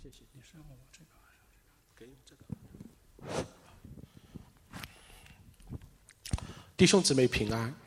谢谢你是我这个给你这个。弟兄姊妹平安。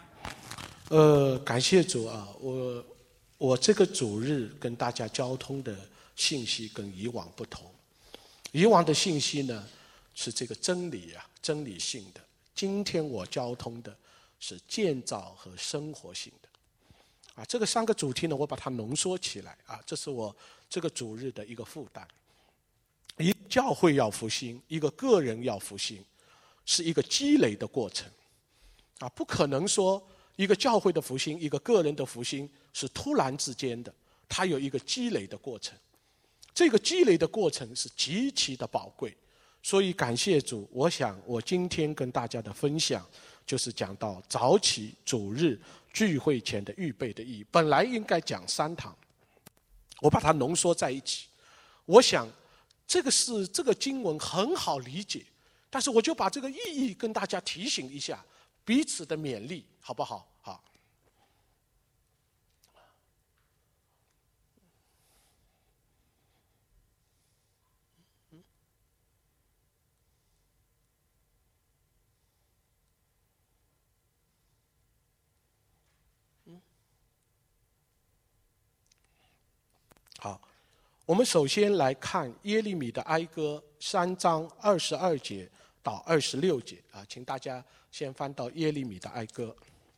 感谢主啊！我这个主日跟大家交通的信息跟以往不同。以往的信息呢是这个真理啊，真理性的。今天我交通的是建造和生活性的。啊，这个三个主题呢，我把它浓缩起来啊，这是我这个主日的一个负担。一个教会要复兴，一个个人要复兴，是一个积累的过程。啊，不可能说一个教会的复兴，一个个人的复兴是突然之间的，它有一个积累的过程。这个积累的过程是极其的宝贵，所以感谢主。我想我今天跟大家的分享，就是讲到早起主日聚会前的预备的意义。本来应该讲3堂，我把它浓缩在一起。我想这个经文很好理解，但是我就把这个意义跟大家提醒一下，彼此的勉励，好不好？好。好，我们首先来看耶利米的哀歌3章22节到26节啊，请大家先翻到耶利米的哀歌。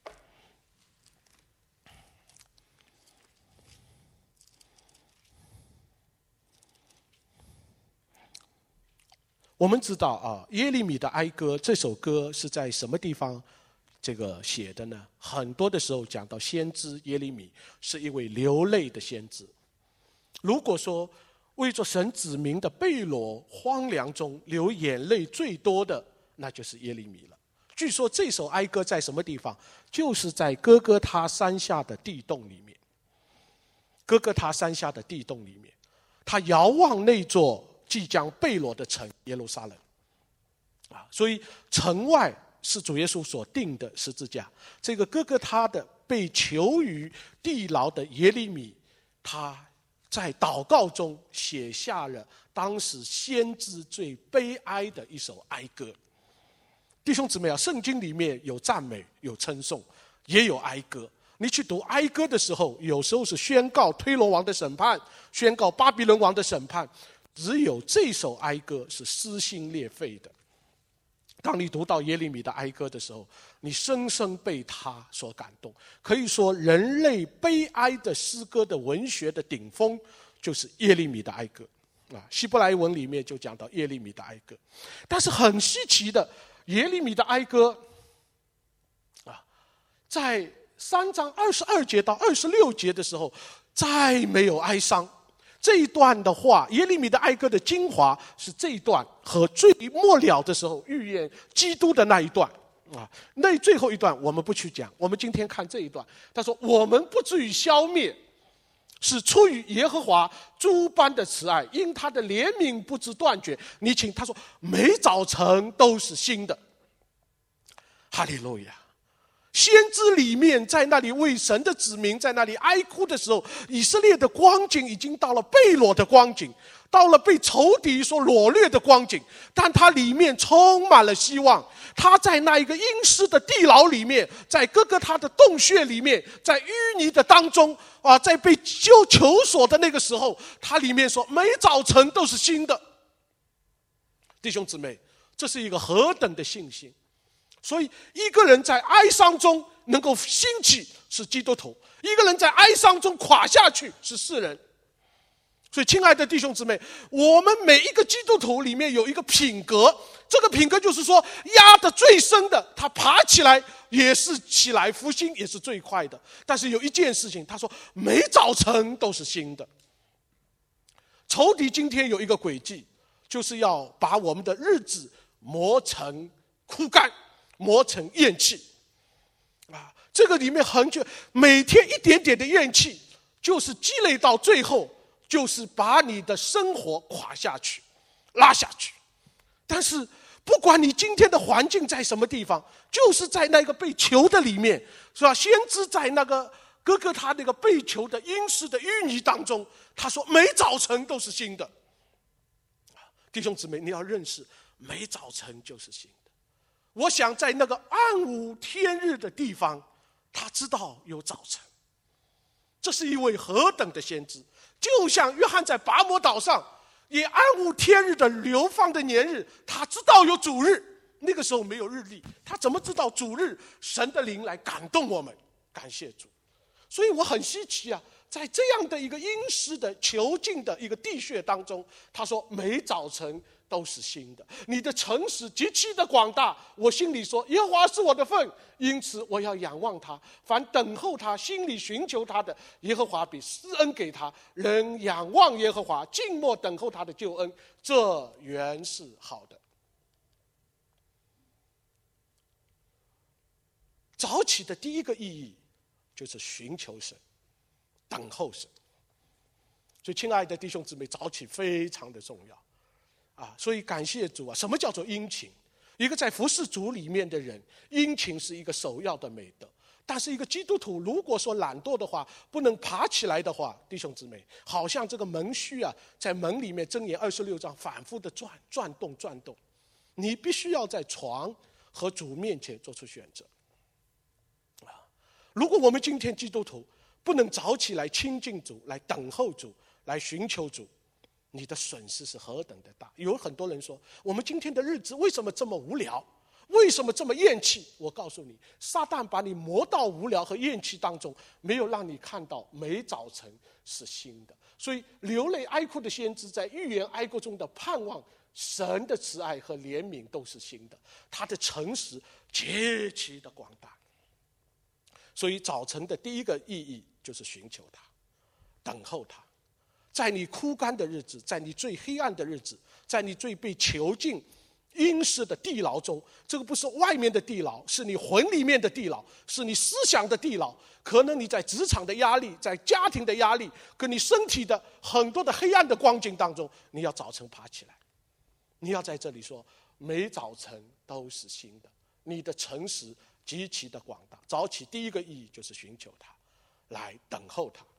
我们知道啊，耶利米的哀歌这首歌是在什么地方这个写的呢？很多的时候讲到先知耶利米是一位流泪的先知。如果说为着神子民的被掳荒凉中流眼泪最多的，那就是耶利米了。据说这首哀歌在什么地方？就是在哥哥他山下的地洞里面。哥哥他山下的地洞里面，他遥望那座即将被掳的城耶路撒冷啊，所以城外是主耶稣所定的十字架。这个哥哥他的被囚于地牢的耶利米，他在祷告中写下了当时先知最悲哀的一首哀歌。弟兄姊妹啊，圣经里面有赞美，有称颂，也有哀歌。你去读哀歌的时候，有时候是宣告推罗王的审判，宣告巴比伦王的审判，只有这首哀歌是撕心裂肺的。当你读到耶利米的哀歌的时候，你深深被他所感动。可以说人类悲哀的诗歌的文学的顶峰就是耶利米的哀歌啊，希伯来文里面就讲到耶利米的哀歌。但是很稀奇的，耶利米的哀歌啊，在3章22节到26节的时候再没有哀伤。这一段的话，耶利米的哀歌的精华是这一段和最末了的时候预言基督的那一段啊。那最后一段我们不去讲，我们今天看这一段。他说我们不至于消灭，是出于耶和华诸般的慈爱，因他的怜悯不知断绝。你请他说每早晨都是新的。哈利路亚。先知里面在那里为神的子民在那里哀哭的时候，以色列的光景已经到了被掳的光景，到了被仇敌所掳掠的光景，但它里面充满了希望。他在那一个阴湿的地牢里面，在哥哥他的洞穴里面，在淤泥的当中啊，在被囚锁的那个时候，他里面说每早晨都是新的。弟兄姊妹，这是一个何等的信心！所以一个人在哀伤中能够兴起是基督徒，一个人在哀伤中垮下去是世人。所以亲爱的弟兄姊妹，我们每一个基督徒里面有一个品格，这个品格就是说压得最深的他爬起来也是起来，复兴也是最快的。但是有一件事情，他说每早晨都是新的。仇敌今天有一个诡计，就是要把我们的日子磨成枯干，磨成怨气啊！这个里面每天一点点的怨气，就是积累到最后，就是把你的生活垮下去，拉下去。但是不管你今天的环境在什么地方，就是在那个被囚的里面，是吧？先知在那个哥哥他那个被囚的阴湿的淤泥当中，他说每早晨都是新的。弟兄姊妹，你要认识，每早晨就是新的。我想在那个暗无天日的地方，他知道有早晨。这是一位何等的先知！就像约翰在拔摩岛上，也暗无天日的流放的年日，他知道有主日。那个时候没有日历，他怎么知道主日神的灵来感动我们？感谢主！所以我很稀奇啊，在这样的一个阴湿的囚禁的一个地穴当中，他说每早晨都是新的，你的诚实极其的广大。我心里说，耶和华是我的份，因此我要仰望他。凡等候他、心里寻求他的，耶和华必施恩给他。人仰望耶和华，静默等候他的救恩，这原是好的。早起的第一个意义就是寻求神，等候神。所以亲爱的弟兄姊妹，早起非常的重要所以感谢主啊！什么叫做殷勤？一个在服侍主里面的人，殷勤是一个首要的美德。但是一个基督徒如果说懒惰的话，不能爬起来的话，弟兄姊妹，好像这个门须在门里面箴言26章反复的转动。你必须要在床和主面前做出选择。如果我们今天基督徒不能早起来亲近主，来等候主，来寻求主，你的损失是何等的大。有很多人说，我们今天的日子为什么这么无聊，为什么这么厌弃？我告诉你，撒旦把你磨到无聊和厌弃当中，没有让你看到每早晨是新的。所以流泪哀哭的先知在预言哀哭中的盼望，神的慈爱和怜悯都是新的，他的诚实极其的广大。所以早晨的第一个意义就是寻求他，等候他。在你枯干的日子，在你最黑暗的日子，在你最被囚禁阴湿的地牢中，这个不是外面的地牢，是你魂里面的地牢，是你思想的地牢。可能你在职场的压力，在家庭的压力，跟你身体的很多的黑暗的光景当中，你要早晨爬起来，你要在这里说，每早晨都是新的。你的诚实极其的广大。早起第一个意义就是寻求他，来等候他。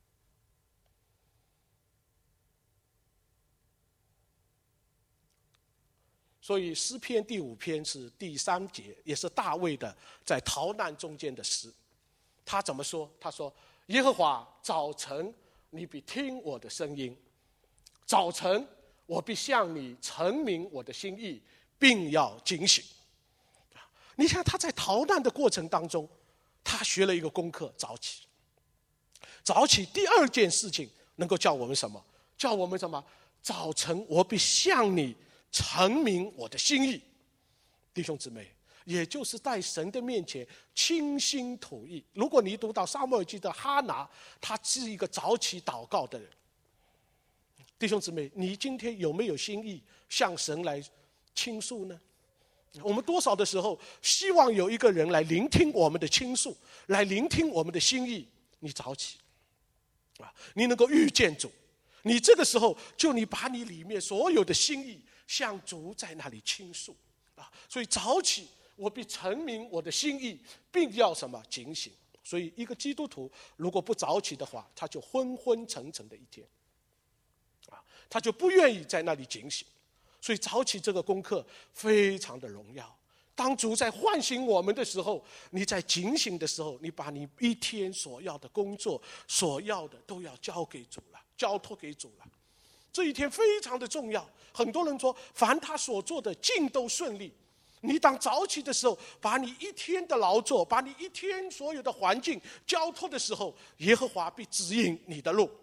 所以诗篇第5篇是第3节，也是大卫的在逃难中间的诗。他怎么说？他说，耶和华，早晨你必听我的声音，早晨我必向你陈明我的心意，并要警醒。你看他在逃难的过程当中，他学了一个功课，早起。早起第二件事情能够叫我们什么？叫我们什么？早晨我必向你陈明我的心意。弟兄姊妹，也就是在神的面前倾心吐意。如果你读到撒母耳记的哈拿，他是一个早起祷告的人。弟兄姊妹，你今天有没有心意向神来倾诉呢？我们多少的时候希望有一个人来聆听我们的倾诉，来聆听我们的心意。你早起你能够遇见主，你这个时候就你把你里面所有的心意向主在那里倾诉所以早起我必陈明我的心意，并要什么？警醒。所以一个基督徒如果不早起的话，他就昏昏沉沉的一天他就不愿意在那里警醒。所以早起这个功课非常的荣耀。当主在唤醒我们的时候，你在警醒的时候，你把你一天所要的工作，所要的都要交给主了，交托给主了。这一天非常的重要。很多人说，凡他所做的尽都顺利。你当早起的时候，把你一天的劳作，把你一天所有的环境交托的时候，耶和华必指引你的路。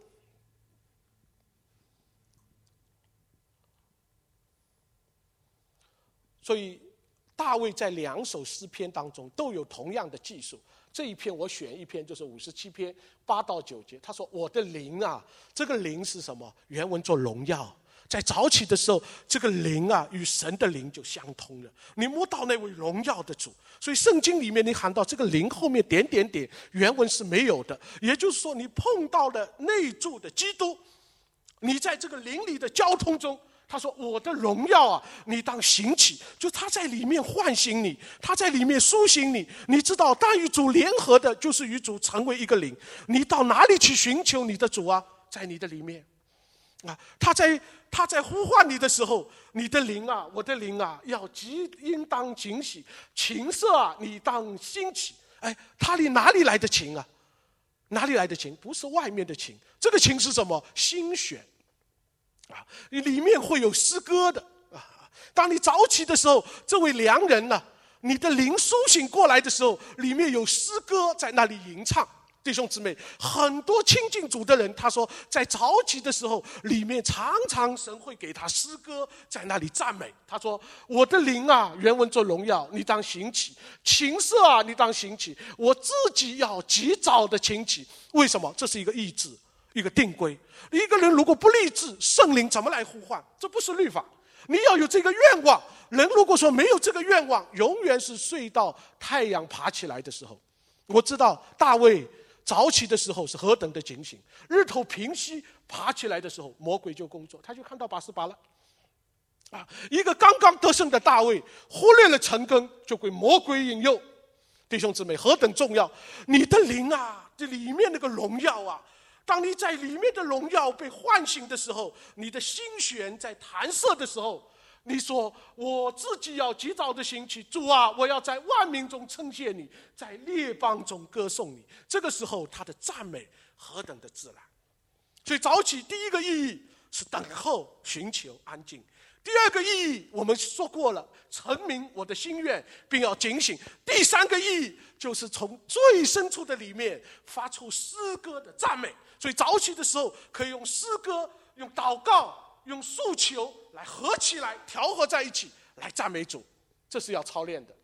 所以大卫在2首诗篇当中都有同样的记述。这一篇我选一篇，就是57篇8到9节。他说，我的灵这个灵是什么？原文做荣耀。在早起的时候，这个灵与神的灵就相通了。你摸到那位荣耀的主。所以圣经里面你喊到这个灵后面点点点，原文是没有的。也就是说，你碰到了内住的基督，你在这个灵里的交通中， 他说我的荣耀啊，你当兴起，就他在里面唤醒你，他在里面苏醒你。你知道当与主联合的就是与主成为一个灵，你到哪里去寻求你的主啊？在你的里面啊，他在呼唤你的时候，你的灵啊，我的灵啊，应当警醒，琴瑟啊，你当兴起。哎，哪里来的琴啊？哪里来的琴？不是外面的琴，这个琴是什么？心弦啊，里面会有诗歌的啊。当你早起的时候，这位良人呢，你的灵苏醒过来的时候，里面有诗歌在那里吟唱。弟兄姊妹，很多亲近主的人，他说在早起的时候，里面常常神会给他诗歌在那里赞美。他说我的灵啊，原文做荣耀，你当兴起，琴瑟啊，你当兴起，我自己要及早的兴起。为什么？这是一个意志，一个定规。一个人如果不立志，圣灵怎么来呼唤？这不是律法，你要有这个愿望。人如果说没有这个愿望，永远是睡到太阳爬起来的时候。我知道大卫早起的时候是何等的警醒，日头平息爬起来的时候，魔鬼就工作，他就看到拔示巴了啊！一个刚刚得胜的大卫，忽略了陈根，就被魔鬼引诱。弟兄姊妹，何等重要！你的灵啊，这里面那个荣耀啊，当你在里面的荣耀被唤醒的时候，你的心弦在弹射的时候，你说我自己要及早的兴起，主啊，我要在万民中称谢你，在列邦中歌颂你。这个时候他的赞美何等的自然。所以早起第一个意义是等候寻求安静，第二个意义我们说过了，陈明我的心愿并要警醒，第三个意义就是从最深处的里面发出诗歌的赞美。所以早起的时候可以用诗歌，用祷告，用诉求来合起来，调和在一起来赞美主，这是要操练的。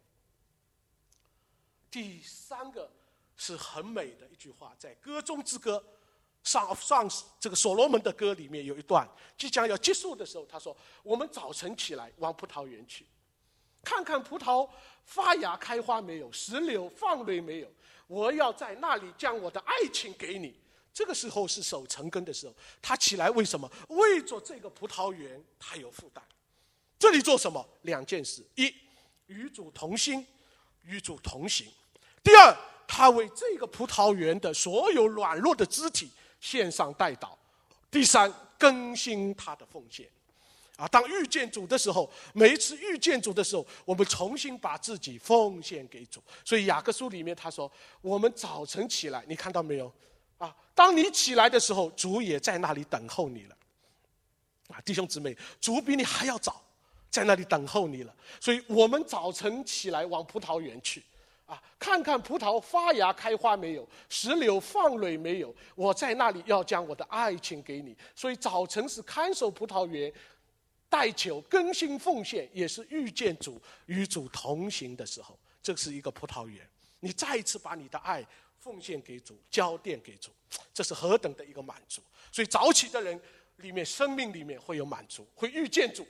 第三个是很美的一句话，在歌中之歌上这个所罗门的歌里面有一段即将要结束的时候，他说我们早晨起来往葡萄园去，看看葡萄发芽开花没有，石榴放蕊没有，我要在那里将我的爱情给你。这个时候是守成根的时候，他起来为什么？为着这个葡萄园他有负担。这里做什么？两件事：一，与主同心，与主同行；第二，他为这个葡萄园的所有软弱的肢体献上代祷；第三，更新他的奉献。当遇见主的时候，每一次遇见主的时候，我们重新把自己奉献给主。所以雅各书里面他说，我们早晨起来，你看到没有？当你起来的时候，主也在那里等候你了。弟兄姊妹，主比你还要早在那里等候你了。所以我们早晨起来往葡萄园去看看葡萄发芽开花没有，石榴放蕊没有，我在那里要将我的爱情给你。所以早晨是看守葡萄园，代求更新奉献，也是遇见主与主同行的时候。这是一个葡萄园，你再一次把你的爱奉献给主，交奠给主，这是何等的一个满足。所以早起的人里面，生命里面会有满足，会遇见主。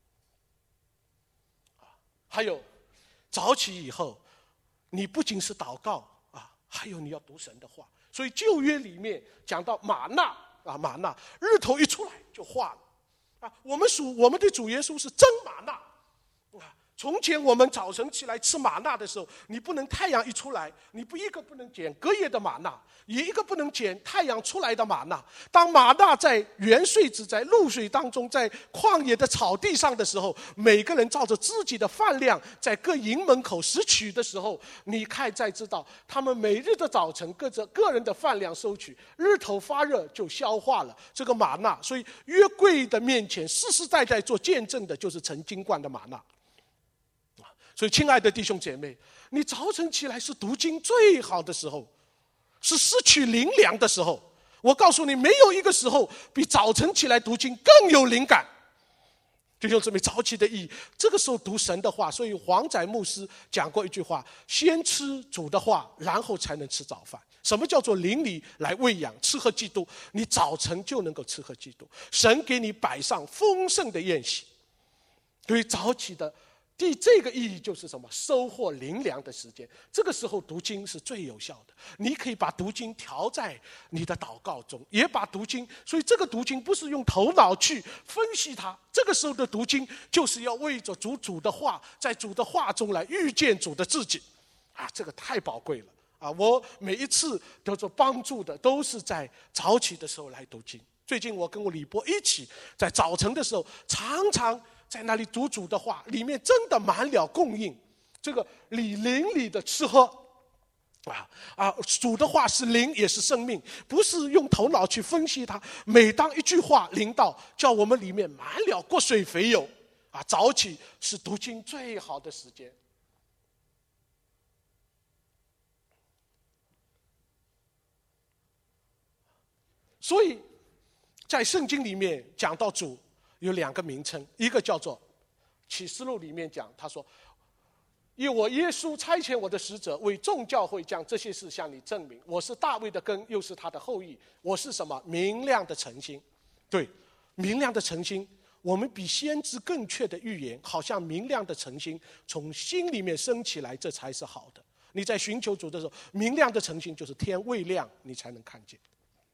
还有早起以后，你不仅是祷告还有你要读神的话。所以旧约里面讲到玛纳玛纳日头一出来就化了我们的主耶稣是真玛纳从前我们早晨起来吃玛纳的时候，你不能太阳一出来，你一个不能捡隔夜的玛纳，也一个不能捡太阳出来的玛纳。当玛纳在原穗子在露水当中，在旷野的草地上的时候，每个人照着自己的饭量在各营门口拾取的时候，你看再知道他们每日的早晨各着个人的饭量收取，日头发热就消化了这个玛纳。所以约柜的面前世世代代做见证的就是曾经灌的玛纳。所以亲爱的弟兄姐妹，你早晨起来是读经最好的时候，是失去灵粮的时候。我告诉你，没有一个时候比早晨起来读经更有灵感。弟兄姊妹，早起的意义，这个时候读神的话。所以黄载牧师讲过一句话，先吃主的话，然后才能吃早饭。什么叫做灵里来喂养，吃喝基督？你早晨就能够吃喝基督，神给你摆上丰盛的宴席。对于早起的这个意义就是什么？收获灵粮的时间。这个时候读经是最有效的。你可以把读经调在你的祷告中，也把读经，所以这个读经不是用头脑去分析它，这个时候的读经就是要为着主的话，在主的话中来遇见主的自己。这个太宝贵了。我每一次得着帮助的都是在早起的时候来读经。最近我跟我李波一起在早晨的时候，常常在那里读主的话，里面真的满了供应，这个灵里的吃喝。主的话是灵也是生命，不是用头脑去分析它。每当一句话临到，叫我们里面满了过水肥油。早起是读经最好的时间。所以在圣经里面讲到主有2个名称，一个叫做启示录里面讲，他说因我耶稣差遣我的使者为众教会将这些事向你证明，我是大卫的根，又是他的后裔，我是什么？明亮的晨星。对，明亮的晨星，我们比先知更确的预言，好像明亮的晨星从心里面升起来，这才是好的。你在寻求主的时候，明亮的晨星就是天未亮你才能看见。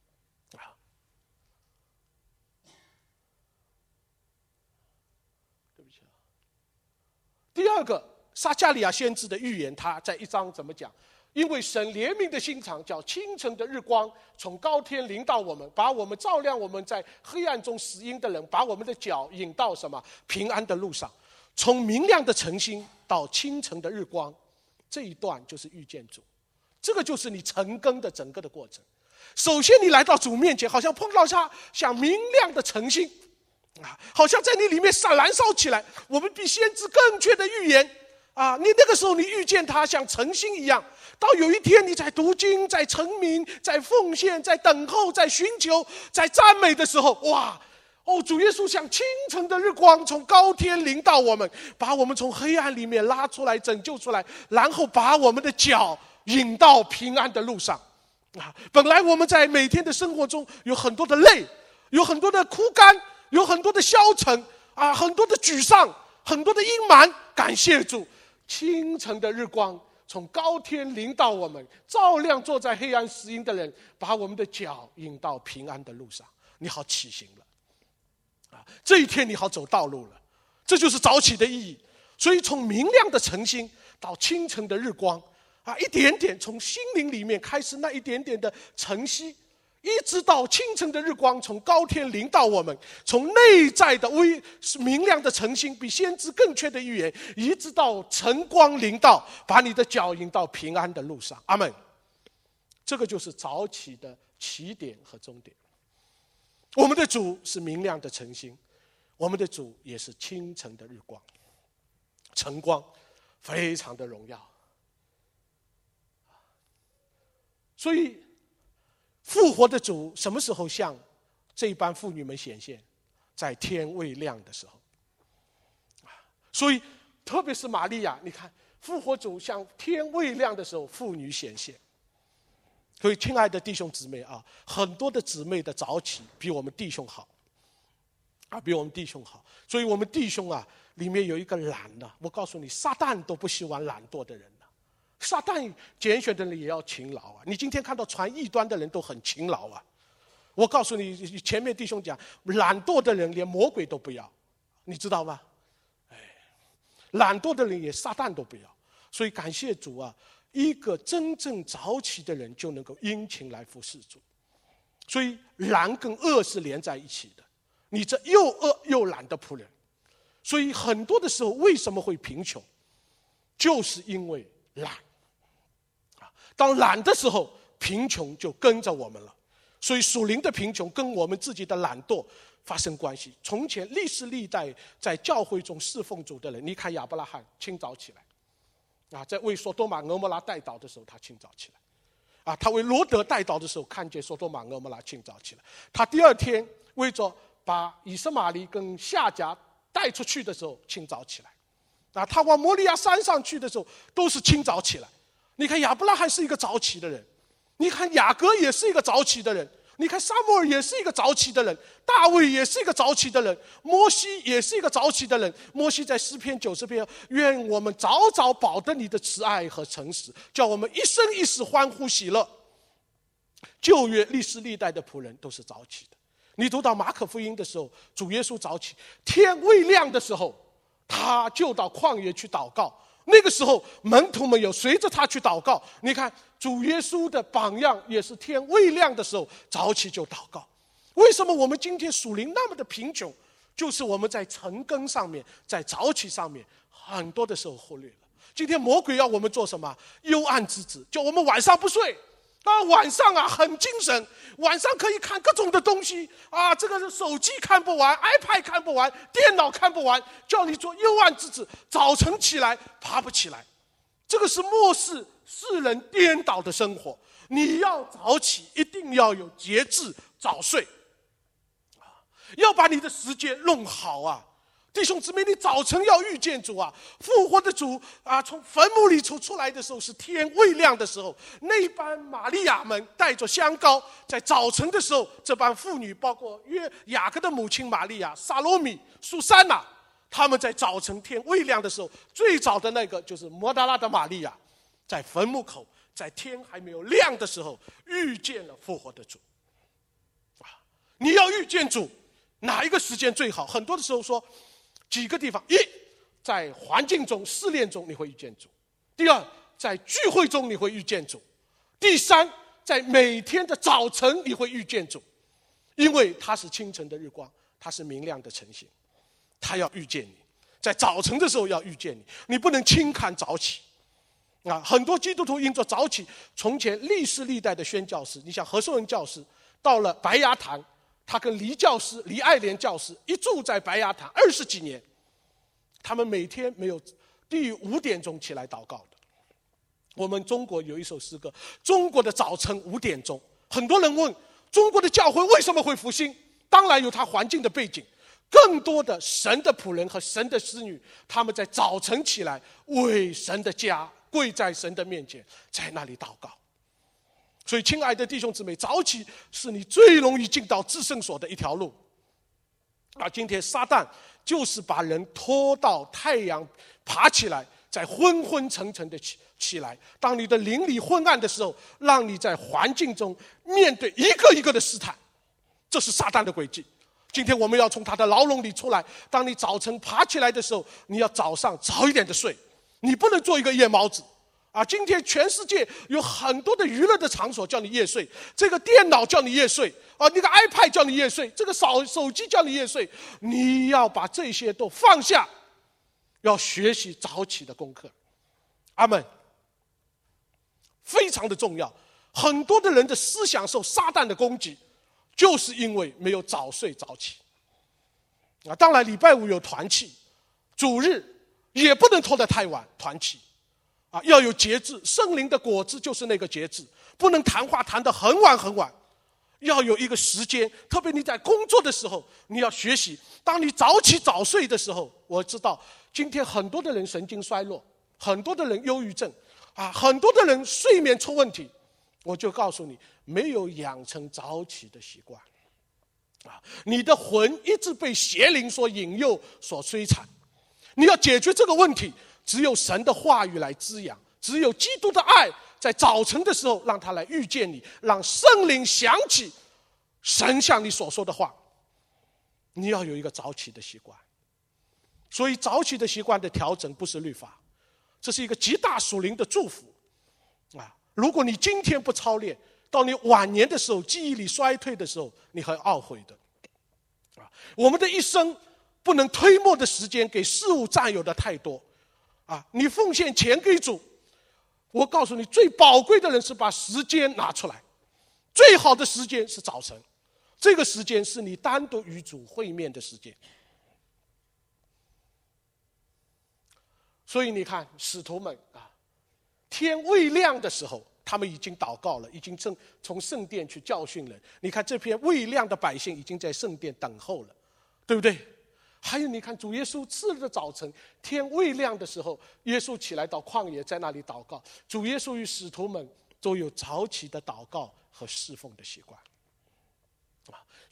第二个撒迦利亚先知的预言，他在1章怎么讲？因为神怜悯的心肠，叫清晨的日光从高天临到我们，把我们照亮我们在黑暗中死荫的人，把我们的脚引到什么？平安的路上。从明亮的晨星到清晨的日光，这一段就是遇见主，这个就是你成根的整个的过程。首先你来到主面前，好像碰到他像明亮的晨星，好像在你里面燃烧起来。我们比先知更确的预言你那个时候你遇见他像晨星一样。到有一天你在读经，在成名，在奉献，在等候，在寻求，在赞美的时候，主耶稣像清晨的日光从高天临到我们，把我们从黑暗里面拉出来，拯救出来，然后把我们的脚引到平安的路上。本来我们在每天的生活中有很多的累，有很多的枯干，有很多的消沉很多的沮丧，很多的阴霾。感谢主，清晨的日光从高天临到我们，照亮坐在黑暗死荫的人，把我们的脚引到平安的路上。你好起行了这一天你好走道路了。这就是早起的意义。所以从明亮的晨星到清晨的日光一点点从心灵里面开始那一点点的晨曦，一直到清晨的日光从高天临到我们，从内在的明亮的晨星，比先知更确的预言，一直到晨光临到，把你的脚引到平安的路上。阿们。这个就是早起的起点和终点。我们的主是明亮的晨星，我们的主也是清晨的日光，晨光非常的荣耀。所以复活的主什么时候向这班妇女们显现？在天未亮的时候。所以特别是玛利亚，你看复活主向天未亮的时候妇女显现。所以亲爱的弟兄姊妹很多的姊妹的早起比我们弟兄好比我们弟兄好。所以我们弟兄里面有一个懒我告诉你，撒旦都不喜欢懒惰的人撒旦拣选的人也要勤劳你今天看到传异端的人都很勤劳我告诉你，前面弟兄讲，懒惰的人连魔鬼都不要，你知道吗？懒惰的人也撒旦都不要。所以感谢主一个真正早起的人就能够殷勤来服侍主。所以懒跟恶是连在一起的，你这又恶又懒的仆人。所以很多的时候为什么会贫穷，就是因为懒当懒的时候，贫穷就跟着我们了。所以属灵的贫穷跟我们自己的懒惰发生关系。从前历世历代在教会中侍奉主的人，你看亚伯拉罕清早起来在为所多玛俄摩拉代祷的时候他清早起来他为罗德代祷的时候看见所多玛俄摩拉清早起来。他第二天为着把以实玛利跟夏甲带出去的时候清早起来他往摩利亚山上去的时候都是清早起来。你看亚伯拉罕是一个早起的人，你看雅各也是一个早起的人。 你看撒母耳也是一个早起的人，大卫也是一个早起的人，摩西也是一个早起的人。摩西在诗篇90篇，愿我们早早保得你的慈爱和诚实，叫我们一生一世欢呼喜乐。旧约历世历代的仆人都是早起的。你读到马可福音的时候，主耶稣早起，天未亮的时候，他就到旷野去祷告。那个时候门徒们有随着他去祷告。你看主耶稣的榜样也是天未亮的时候早起就祷告。为什么我们今天属灵那么的贫穷？就是我们在晨更上面，在早起上面很多的时候忽略了。今天魔鬼要我们做什么？幽暗之子，叫我们晚上不睡晚上很精神，晚上可以看各种的东西这个手机看不完， iPad 看不完，电脑看不完，叫你做幽暗之子，早晨起来爬不起来。这个是末世世人颠倒的生活。你要早起，一定要有节制，早睡要把你的时间弄好弟兄姊妹，你早晨要遇见主复活的主从坟墓里出来的时候是天未亮的时候。那班玛利亚们带着香膏，在早晨的时候，这班妇女包括雅各的母亲玛利亚、撒罗米、苏珊娜，他们在早晨天未亮的时候，最早的那个就是摩达拉的玛利亚，在坟墓口，在天还没有亮的时候遇见了复活的主你要遇见主，哪一个时间最好？很多的时候说几个地方：一，在环境中试炼中你会遇见主；第二，在聚会中你会遇见主；第三，在每天的早晨你会遇见主，因为他是清晨的日光，他是明亮的晨星，他要遇见你，在早晨的时候要遇见你，你不能轻看早起很多基督徒因着早起，从前历世历代的宣教士，你像何寿恩教士，到了白牙堂，他跟黎教师、黎爱莲教师一住在白牙堂20几年，他们每天没有低于5点钟起来祷告的。我们中国有一首诗歌，中国的早晨5点钟。很多人问，中国的教会为什么会复兴？当然有它环境的背景，更多的神的仆人和神的使女，他们在早晨起来为神的家跪在神的面前，在那里祷告。所以亲爱的弟兄姊妹，早起是你最容易进到至圣所的一条路今天撒旦就是把人拖到太阳爬起来，在昏昏沉沉的起来，当你的灵里昏暗的时候，让你在环境中面对一个一个的试探。这是撒旦的诡计。今天我们要从他的牢笼里出来，当你早晨爬起来的时候，你要早上早一点的睡，你不能做一个夜猫子今天全世界有很多的娱乐的场所叫你夜睡，这个电脑叫你夜睡那个 iPad 叫你夜睡，这个手机叫你夜睡。你要把这些都放下，要学习早起的功课。阿们。非常的重要。很多的人的思想受撒旦的攻击，就是因为没有早睡早起当然礼拜5有团契，主日也不能拖得太晚，团契要有节制，圣灵的果子就是那个节制，不能谈话谈得很晚很晚，要有一个时间。特别你在工作的时候，你要学习。当你早起早睡的时候，我知道今天很多的人神经衰弱，很多的人忧郁症很多的人睡眠出问题，我就告诉你，没有养成早起的习惯你的魂一直被邪灵所引诱，所摧残。你要解决这个问题，只有神的话语来滋养，只有基督的爱在早晨的时候让他来遇见你，让圣灵想起神向你所说的话。你要有一个早起的习惯。所以早起的习惯的调整不是律法，这是一个极大属灵的祝福如果你今天不操练，到你晚年的时候，记忆力衰退的时候，你会懊悔的我们的一生不能推磨的时间给事物占有的太多你奉献钱给主，我告诉你，最宝贵的人是把时间拿出来，最好的时间是早晨，这个时间是你单独与主会面的时间。所以你看使徒们天未亮的时候，他们已经祷告了，已经从圣殿去教训人。你看这片未亮的百姓已经在圣殿等候了，对不对？还有你看主耶稣次日的早晨，天未亮的时候，耶稣起来到旷野，在那里祷告。主耶稣与使徒们都有早起的祷告和侍奉的习惯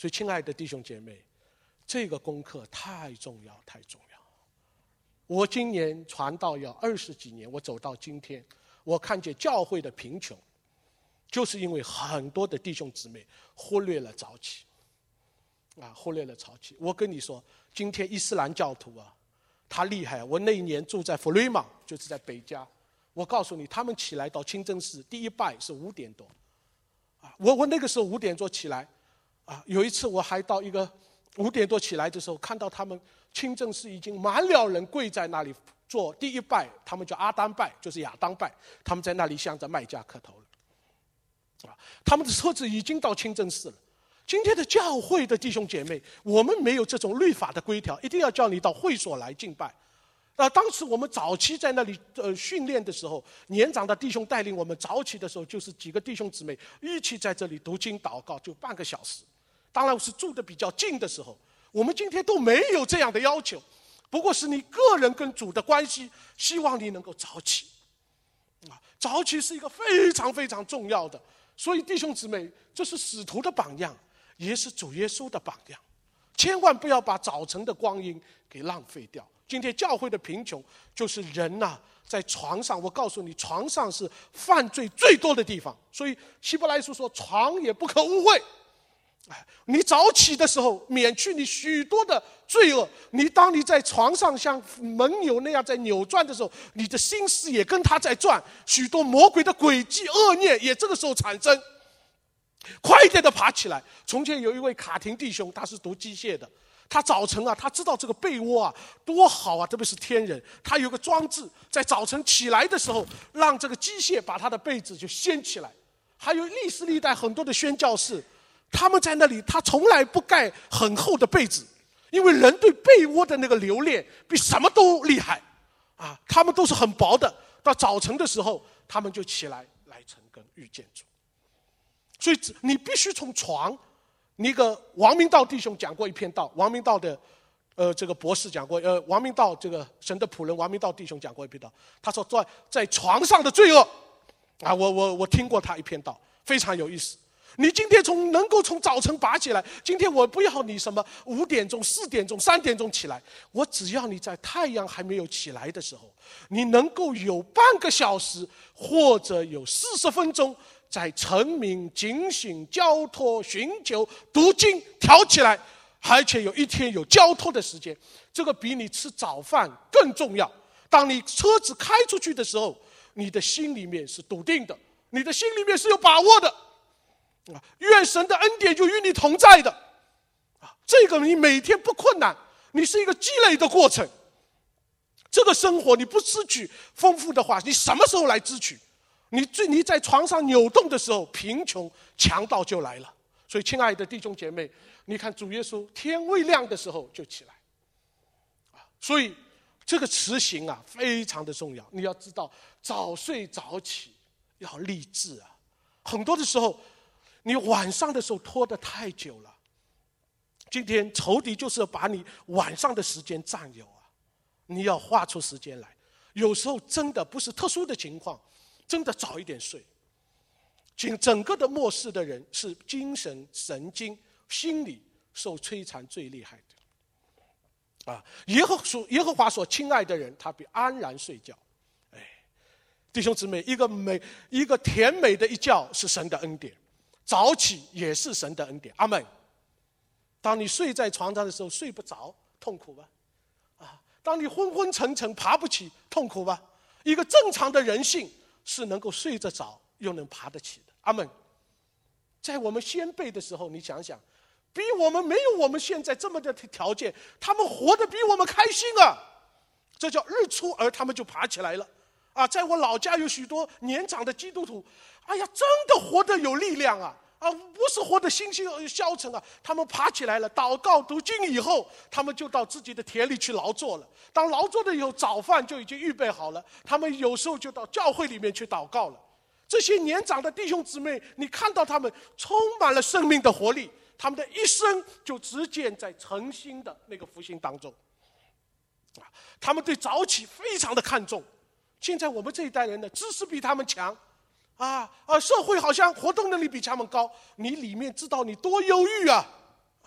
所以，亲爱的弟兄姐妹，这个功课太重要，太重要。我今年传道要20几年，我走到今天，我看见教会的贫穷，就是因为很多的弟兄姊妹忽略了早起，忽略了早起。我跟你说，今天伊斯兰教徒他厉害。我那一年住在弗雷芒，就是在北加。我告诉你，他们起来到清真寺第一拜是5点多，我那个时候5点多起来，有一次我还到一个5点多起来的时候，看到他们清真寺已经满了人跪在那里做第一拜，他们叫阿当拜，就是亚当拜，他们在那里向着麦加磕头了，他们的车子已经到清真寺了。今天的教会的弟兄姐妹，我们没有这种律法的规条，一定要叫你到会所来敬拜。当时我们早期在那里训练的时候，年长的弟兄带领我们早起的时候，就是几个弟兄姊妹一起在这里读经祷告，就半个小时。当然是住的比较近的时候，我们今天都没有这样的要求，不过是你个人跟主的关系，希望你能够早起。早起是一个非常非常重要的，所以弟兄姊妹，这是使徒的榜样，也是主耶稣的榜样，千万不要把早晨的光阴给浪费掉。今天教会的贫穷，就是人在床上，我告诉你，床上是犯罪最多的地方。所以希伯来书说，床也不可污秽。你早起的时候，免去你许多的罪恶。当你在床上像门钮那样在扭转的时候，你的心思也跟他在转，许多魔鬼的诡计恶念也这个时候产生。快一点的爬起来。从前有一位卡廷弟兄，他是读机械的，他早晨他知道这个被窝多好特别是天人，他有个装置，在早晨起来的时候，让这个机械把他的被子就掀起来。还有历史历代很多的宣教士，他们在那里，他从来不盖很厚的被子，因为人对被窝的那个留恋比什么都厉害他们都是很薄的。到早晨的时候，他们就起来晨更遇见主。所以你必须从床，那个王明道弟兄讲过一篇道，王明道的这个博士讲过，王明道这个神的仆人王明道弟兄讲过一篇道，他说在床上的罪恶我听过他一篇道，非常有意思。你今天能够从早晨拔起来，今天我不要你什么5点钟、4点钟、3点钟起来，我只要你在太阳还没有起来的时候，你能够有半个小时或者有40分钟，在晨明、警醒、交托、寻求、读经调起来，而且有一天有交托的时间，这个比你吃早饭更重要。当你车子开出去的时候，你的心里面是笃定的，你的心里面是有把握的。愿神的恩典就与你同在的这个你每天不困难，你是一个积累的过程。这个生活你不支取丰富的话，你什么时候来支取？你在床上扭动的时候，贫穷强盗就来了。所以亲爱的弟兄姐妹，你看主耶稣天未亮的时候就起来所以这个实行非常的重要。你要知道早睡早起要立志很多的时候你晚上的时候拖得太久了，今天仇敌就是把你晚上的时间占有你要花出时间来。有时候真的不是特殊的情况，真的早一点睡。整个的末世的人是精神、神经、心理受摧残最厉害的耶和华所亲爱的人，他必安然睡觉。弟兄姊妹，一个甜美的一觉是神的恩典，早起也是神的恩典。阿们。当你睡在床上的时候睡不着，痛苦吧当你昏昏沉沉爬不起，痛苦吧。一个正常的人性是能够睡得着又能爬得起的。阿们。在我们先辈的时候，你想想，比我们没有我们现在这么的条件，他们活得比我们开心这叫日出而他们就爬起来了在我老家有许多年长的基督徒，真的活得有力量不是活得心情消沉他们爬起来了，祷告读经以后，他们就到自己的田里去劳作了。当劳作的以后，早饭就已经预备好了，他们有时候就到教会里面去祷告了。这些年长的弟兄姊妹，你看到他们充满了生命的活力，他们的一生就直接在诚心的那个复兴当中他们对早起非常的看重。现在我们这一代人的知识比他们强社会好像活动能力比他们高，你里面知道你多忧郁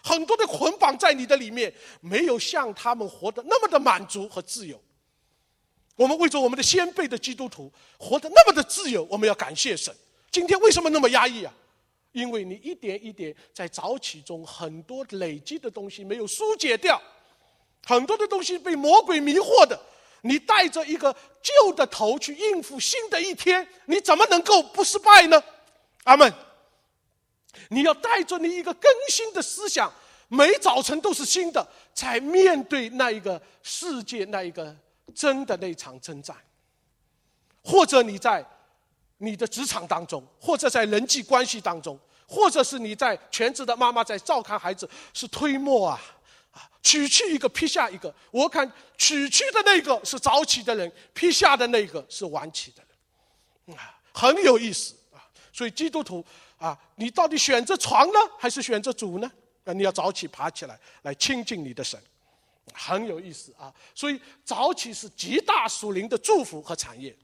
很多的捆绑在你的里面，没有像他们活得那么的满足和自由。我们为着我们的先辈的基督徒活得那么的自由，我们要感谢神。今天为什么那么压抑啊？因为你一点一点在早起中很多累积的东西没有疏解掉，很多的东西被魔鬼迷惑的，你带着一个旧的头去应付新的一天，你怎么能够不失败呢？阿们。你要带着你一个更新的思想，每早晨都是新的，才面对那一个世界，那一个真的那场征战。或者你在你的职场当中，或者在人际关系当中，或者是你在全职的妈妈在照看孩子，是推磨啊，取去一个批下一个。我看取去的那个是早起的人，批下的那个是晚起的人，很有意思啊。所以基督徒啊，你到底选择床呢，还是选择主呢？你要早起爬起来，来亲近你的神，很有意思啊。所以早起是极大属灵的祝福和产业，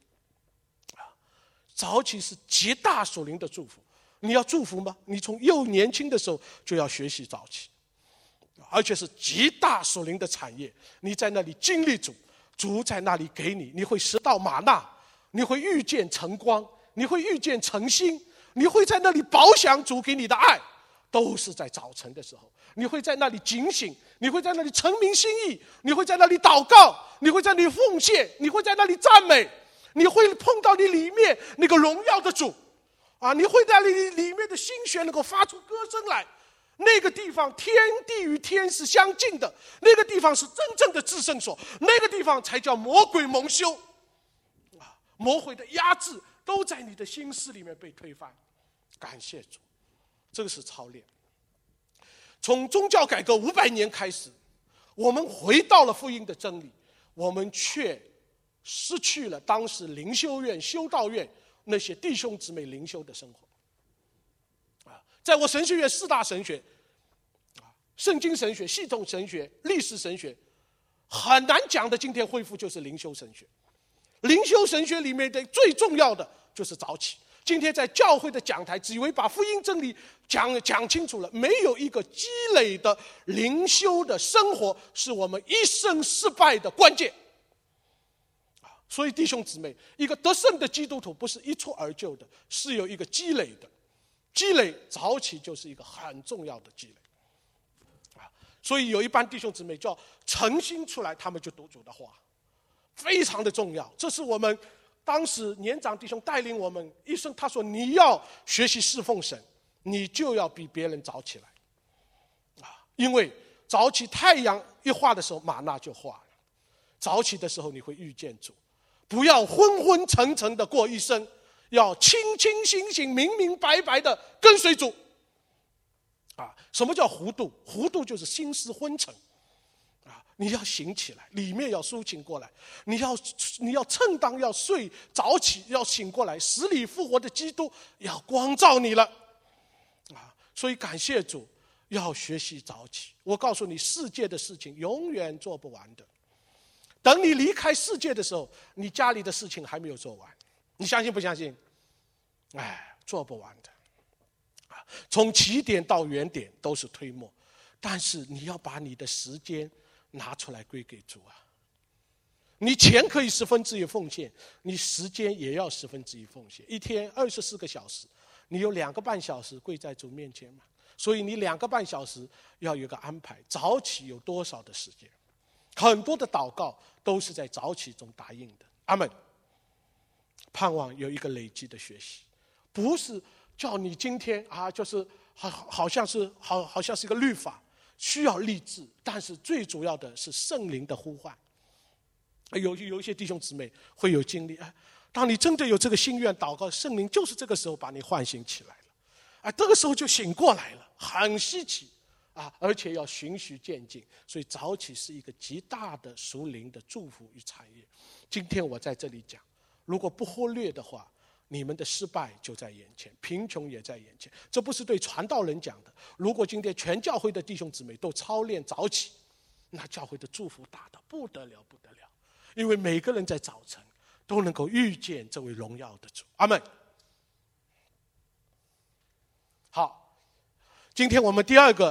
早起是极大属灵的祝福。你要祝福吗？你从幼年轻的时候就要学习早起，而且是极大属灵的产业。你在那里经历主，主在那里给你，你会拾到玛纳，你会遇见晨光，你会遇见晨星，你会在那里饱享主给你的爱，都是在早晨的时候。你会在那里警醒，你会在那里陈明心意，你会在那里祷告，你会在那里奉献，你会在那里赞美，你会碰到你里面那个荣耀的主啊！你会在你里面的心弦能够发出歌声来。那个地方天地与天是相近的，那个地方是真正的至圣所，那个地方才叫魔鬼蒙羞啊！魔鬼的压制都在你的心思里面被推翻。感谢主，这个是操练。从宗教改革500年开始，我们回到了福音的真理，我们却失去了当时灵修院、修道院那些弟兄姊妹灵修的生活。在我神学院4大神学，圣经神学、系统神学、历史神学，很难讲的今天恢复就是灵修神学。灵修神学里面的最重要的就是早起。今天在教会的讲台，只以为把福音真理讲清楚了，没有一个积累的灵修的生活，是我们一生失败的关键。所以弟兄姊妹，一个得胜的基督徒不是一蹴而就的，是有一个积累的。积累早起就是一个很重要的积累。所以有一班弟兄姊妹叫诚心出来，他们就读主的话，非常的重要。这是我们当时年长弟兄带领我们一生，他说你要学习侍奉神，你就要比别人早起来因为早起太阳一化的时候，玛纳就化了。早起的时候你会遇见主，不要昏昏沉沉的过一生，要清清醒醒、明明白白的跟随主什么叫糊涂？糊涂就是心思昏沉你要醒起来，里面要苏醒过来，你要趁当要睡，早起要醒过来，死里复活的基督要光照你了所以感谢主，要学习早起。我告诉你，世界的事情永远做不完的。等你离开世界的时候，你家里的事情还没有做完，你相信不相信？做不完的从起点到原点都是推磨，但是你要把你的时间拿出来归给主你钱可以1/10奉献，你时间也要1/10奉献。一天24个小时，你有2个半小时跪在主面前嘛？所以你2个半小时要有个安排。早起有多少的时间？很多的祷告都是在早起中答应的。阿们。盼望有一个累积的学习，不是叫你今天就是好像是一个律法，需要立志，但是最主要的是圣灵的呼唤。有一些弟兄姊妹会有经历当你真的有这个心愿祷告，圣灵就是这个时候把你唤醒起来了这个时候就醒过来了，很稀奇而且要循序渐进。所以早起是一个极大的属灵的祝福与产业。今天我在这里讲，如果不忽略的话，你们的失败就在眼前，贫穷也在眼前。这不是对传道人讲的。如果今天全教会的弟兄姊妹都操练早起，那教会的祝福大得不得了不得了。因为每个人在早晨都能够遇见这位荣耀的主。阿们。好，今天我们第二个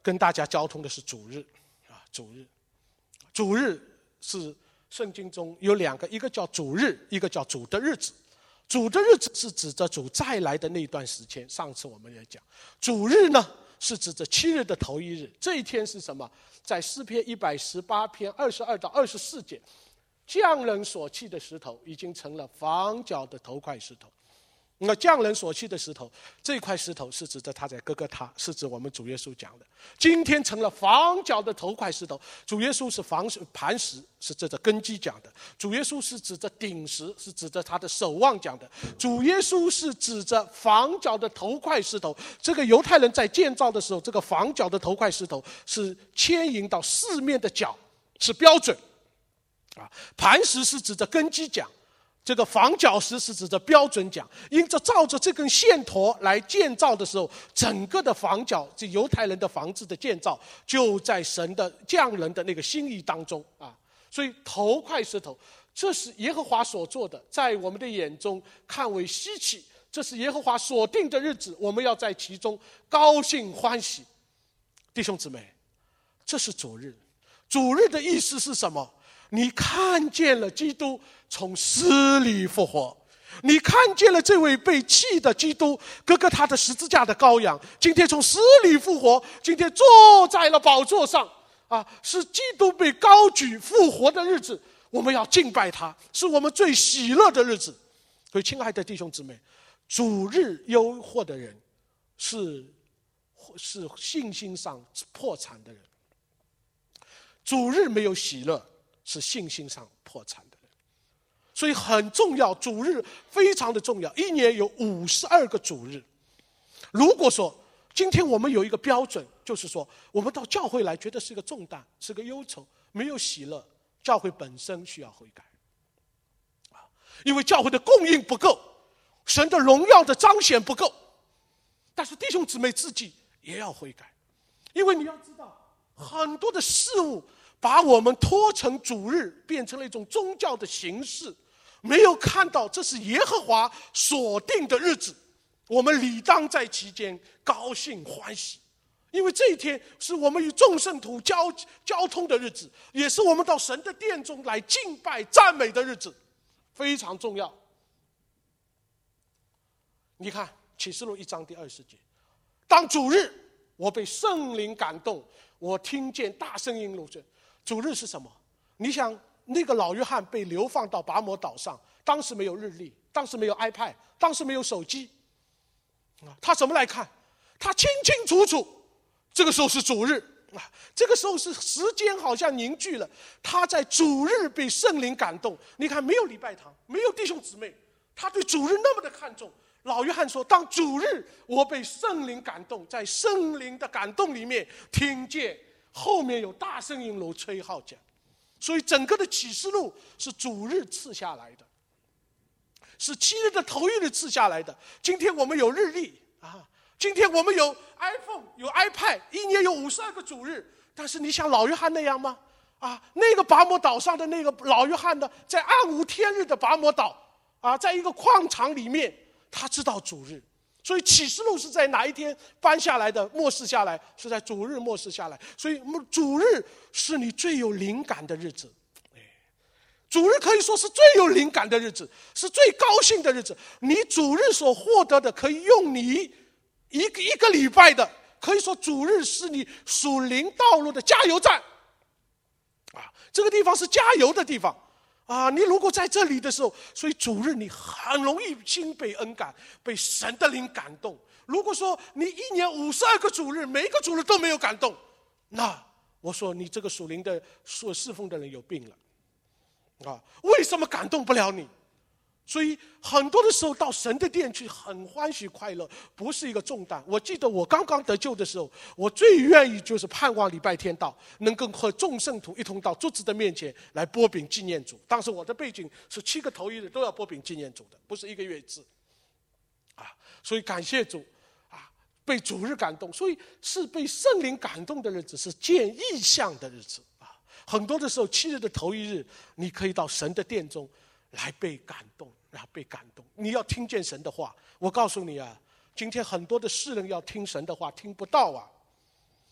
跟大家交通的是主日啊，主日。主日是圣经中有两个，一个叫主日，一个叫主的日子。主的日子是指着主再来的那段时间，上次我们也讲。主日呢是指着7日的头一日，这一天是什么？在诗篇118篇22到24节，匠人所砌的石头已经成了房角的头块石头。那匠人所砌的石头，这块石头是指着他在哥哥他，是指我们主耶稣讲的。今天成了房角的头块石头，主耶稣是磐石，是指着根基讲的。主耶稣是指着顶石，是指着他的守望讲的。主耶稣是指着房角的头块石头。这个犹太人在建造的时候，这个房角的头块石头是牵引到四面的角，是标准。磐石是指着根基讲。这个房角石是指着标准讲，因着照着这根线砣来建造的时候，整个的房角，这犹太人的房子的建造，就在神的匠人的那个心意当中啊。所以头块石头，这是耶和华所做的，在我们的眼中看为稀奇，这是耶和华所定的日子，我们要在其中高兴欢喜。弟兄姊妹，这是主日。主日的意思是什么？你看见了基督从死里复活，你看见了这位被弃的基督，哥哥他的十字架的羔羊，今天从死里复活，今天坐在了宝座上啊！是基督被高举复活的日子，我们要敬拜他，是我们最喜乐的日子。所以，亲爱的弟兄姊妹，主日忧惑的人是信心上破产的人，主日没有喜乐是信心上破产的人。所以很重要，主日非常的重要，一年有52个主日。如果说今天我们有一个标准，就是说我们到教会来觉得是个重担，是个忧愁，没有喜乐，教会本身需要悔改因为教会的供应不够，神的荣耀的彰显不够。但是弟兄姊妹自己也要悔改，因为你要知道，很多的事物把我们拖成主日，变成了一种宗教的形式，没有看到这是耶和华所定的日子，我们理当在其间高兴欢喜。因为这一天是我们与众圣徒交通的日子，也是我们到神的殿中来敬拜赞美的日子，非常重要。你看启示录1章第20节，当主日，我被圣灵感动，我听见大声音如声。主日是什么？你想那个老约翰被流放到拔摩岛上，当时没有日历，当时没有 iPad， 当时没有手机他怎么来看？他清清楚楚，这个时候是主日这个时候是时间好像凝聚了，他在主日被圣灵感动。你看，没有礼拜堂，没有弟兄姊妹，他对主日那么的看重。老约翰说，当主日我被圣灵感动，在圣灵的感动里面听见后面有大声音如吹号角。所以整个的启示录是主日赐下来的，是7日的头一日赐下来的。今天我们有日历今天我们有 iPhone 有 iPad， 一年有52个主日。但是你像老约翰那样吗？那个拔摩岛上的那个老约翰呢，在暗无天日的拔摩岛在一个矿场里面，他知道主日。所以启示录是在哪一天颁下来的，默示下来，是在主日默示下来。所以主日是你最有灵感的日子，主日可以说是最有灵感的日子，是最高兴的日子。你主日所获得的可以用你一个礼拜的，可以说主日是你属灵道路的加油站这个地方是加油的地方你如果在这里的时候，所以主日你很容易心被恩感，被神的灵感动。如果说你一年52个主日，每一个主日都没有感动，那我说你这个属灵的侍奉的人有病了为什么感动不了你？所以很多的时候到神的殿去很欢喜快乐，不是一个重担。我记得我刚刚得救的时候，我最愿意就是盼望礼拜天到，能够和众圣徒一同到桌子的面前来擘饼纪念主。当时我的背景是7个头一日都要擘饼纪念主的，不是1个月一次所以感谢主被主日感动。所以是被圣灵感动的日子，是见异象的日子很多的时候7日的头一日，你可以到神的殿中来被感动，被感动。你要听见神的话。我告诉你今天很多的世人要听神的话听不到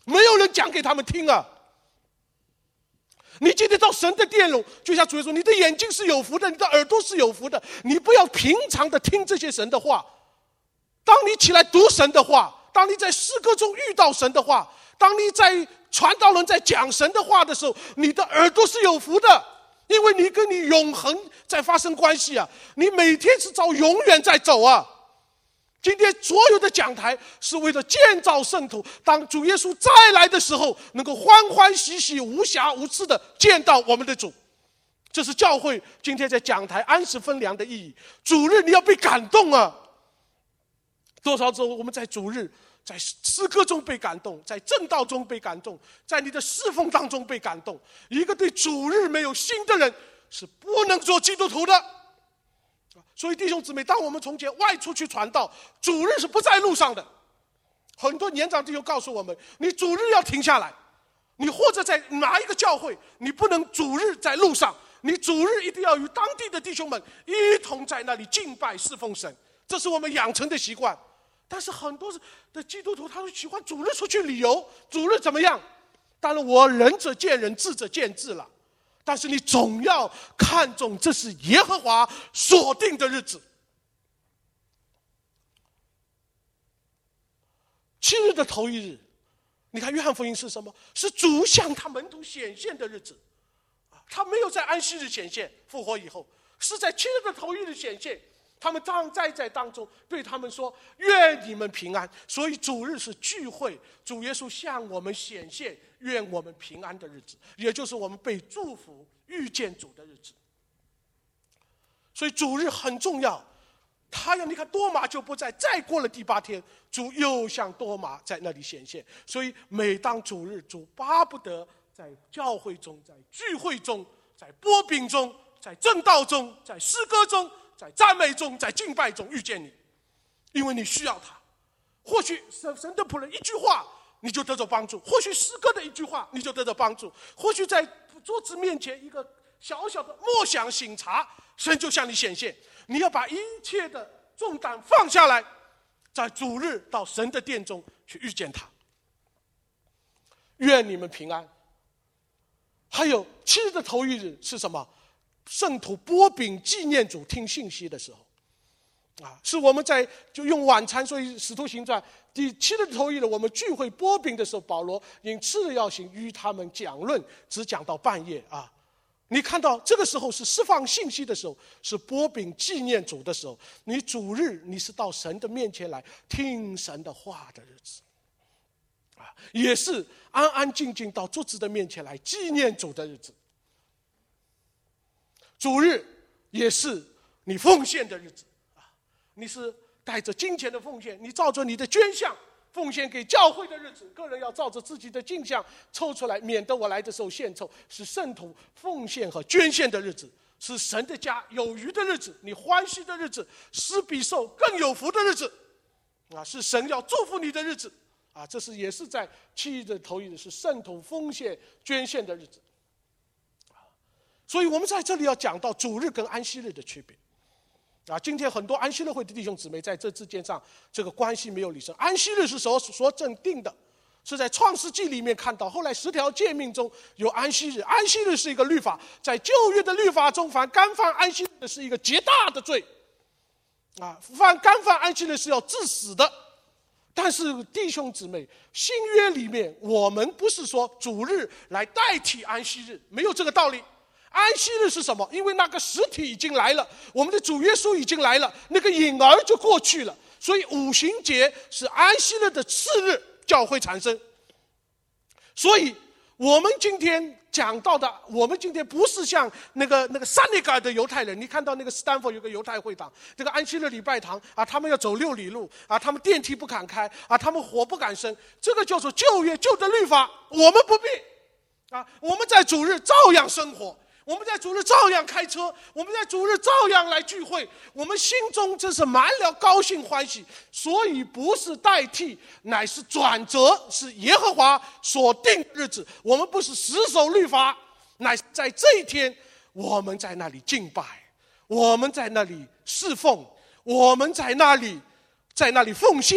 没有人讲给他们听啊。你今天到神的殿中，就像主耶稣说，你的眼睛是有福的，你的耳朵是有福的。你不要平常的听这些神的话，当你起来读神的话，当你在诗歌中遇到神的话，当你在传道人在讲神的话的时候，你的耳朵是有福的，因为你跟你永恒在发生关系啊！你每天是朝永远在走啊！今天所有的讲台是为了建造圣徒，当主耶稣再来的时候，能够欢欢喜喜、无瑕无疵的见到我们的主。这是教会今天在讲台安时分粮的意义。主日你要被感动啊！多少时候我们在主日，在诗歌中被感动，在正道中被感动，在你的侍奉当中被感动。一个对主日没有心的人是不能做基督徒的。所以弟兄姊妹，当我们从前外出去传道，主日是不在路上的。很多年长弟兄告诉我们，你主日要停下来，你或者在哪一个教会，你不能主日在路上，你主日一定要与当地的弟兄们一同在那里敬拜侍奉神，这是我们养成的习惯。但是很多的基督徒他喜欢主日出去旅游，主日怎么样？当然我仁者见仁，智者见智了。但是你总要看重这是耶和华所定的日子。7日的头一日，你看约翰福音是什么？是主向他门徒显现的日子。他没有在安息日显现，复活以后是在7日的头一日显现。他们在当中对他们说，愿你们平安。所以主日是聚会，主耶稣向我们显现，愿我们平安的日子，也就是我们被祝福遇见主的日子。所以主日很重要。你看多马就不在，再过了第8天，主又向多马在那里显现。所以每当主日，主巴不得在教会中，在聚会中，在擘饼中，在正道中，在诗歌中，在赞美中，在敬拜中遇见你，因为你需要他。或许神的仆人一句话你就得到帮助，或许诗歌的一句话你就得到帮助，或许在桌子面前一个小小的默想省察，神就向你显现。你要把一切的重担放下来，在主日到神的殿中去遇见他。愿你们平安。还有7日的头一日是什么？圣徒擘饼纪念主听信息的时候是我们就用晚餐。所以使徒行传第7日的头一日，我们聚会擘饼的时候，保罗因吃了要行，与他们讲论，只讲到半夜你看到这个时候是释放信息的时候，是擘饼纪念主的时候。你主日你是到神的面前来听神的话的日子也是安安静静到桌子的面前来纪念主的日子。主日也是你奉献的日子你是带着金钱的奉献，你照着你的捐项奉献给教会的日子。个人要照着自己的进项抽出来，免得我来的时候献凑。是圣徒奉献和捐献的日子，是神的家有余的日子，你欢喜的日子，施比受更有福的日子是神要祝福你的日子这也是在7日的头一日，是圣徒奉献捐献的日子所以我们在这里要讲到主日跟安息日的区别今天很多安息日会的弟兄姊妹在这之间上这个关系没有理顺。安息日是所正定的，是在创世纪里面看到，后来10条诫命中有安息日。安息日是一个律法，在旧约的律法中，凡干犯安息日的是一个极大的罪凡干犯安息日是要治死的。但是弟兄姊妹，新约里面我们不是说主日来代替安息日，没有这个道理。安息日是什么？因为那个实体已经来了，我们的主耶稣已经来了，那个影儿就过去了。所以五旬节是安息日的次日教会产生。所以我们今天讲到的，我们今天不是像那个撒内格尔的犹太人。你看到那个斯坦福有个犹太会堂，这个安息日礼拜堂他们要走6里路他们电梯不敢开他们火不敢生。这个叫做旧约旧的律法，我们不必我们在主日照样生活，我们在主日照样开车，我们在主日照样来聚会，我们心中真是满了高兴欢喜。所以不是代替，乃是转折，是耶和华所定的日子。我们不是死守律法，乃是在这一天我们在那里敬拜，我们在那里侍奉，我们在那里奉献，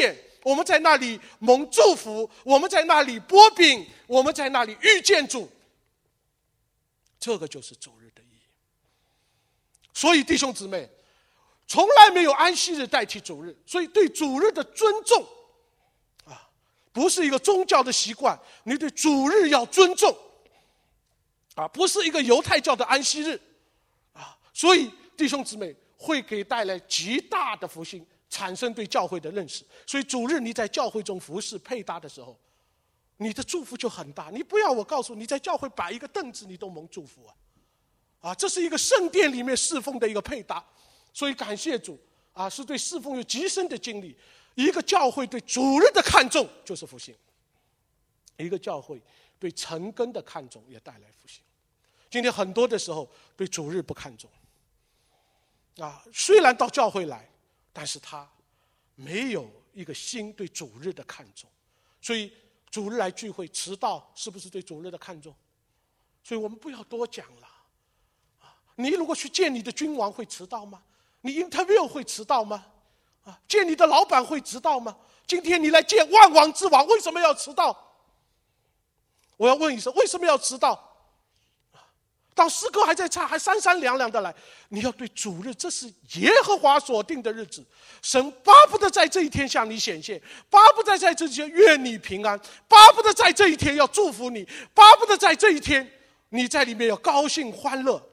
我们在那里蒙祝福，我们在那里擘饼，我们在那里遇见主。这个就是主日的意义。所以弟兄姊妹，从来没有安息日代替主日，所以对主日的尊重不是一个宗教的习惯，你对主日要尊重不是一个犹太教的安息日所以弟兄姊妹会给带来极大的福星，产生对教会的认识。所以主日你在教会中服侍配搭的时候，你的祝福就很大。你不要我告诉你，在教会摆一个凳子你都蒙祝福这是一个圣殿里面侍奉的一个配搭。所以感谢主是对侍奉有极深的经历。一个教会对主日的看重就是复兴，一个教会对成根的看重也带来复兴。今天很多的时候对主日不看重虽然到教会来，但是他没有一个心对主日的看重。所以主日来聚会迟到是不是对主日的看重？所以我们不要多讲了你如果去见你的君王会迟到吗？你 interview 会迟到吗？见你的老板会迟到吗？今天你来见万王之王，为什么要迟到？我要问一声，为什么要迟到？当诗歌还在唱，还三三两两的来，你要对主日，这是耶和华所定的日子，神巴不得在这一天向你显现，巴不得在这一天愿你平安，巴不得在这一天要祝福你，巴不得在这一天你在里面要高兴欢乐。